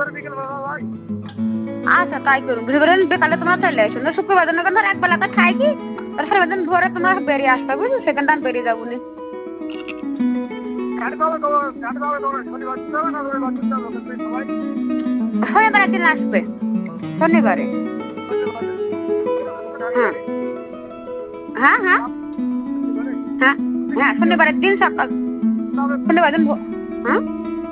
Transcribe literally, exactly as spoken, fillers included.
আচ্ছা তাই করুন, বুঝতে বিকালে তোমরা চলে আসো না, শুক্রবার দিন ধর এক বেলাটা খাই কি তারপরে দিন ভোরে তোমরা বেরিয়ে আসবে, বুঝলো, সেখানটা আমি বেরিয়ে যাবো নি। শনিবার দিন আসবে, শনিবারে। হ্যাঁ হ্যাঁ হ্যাঁ হ্যাঁ হ্যাঁ শনিবারের দিন সকাল, শনিবার দিন, হ্যাঁ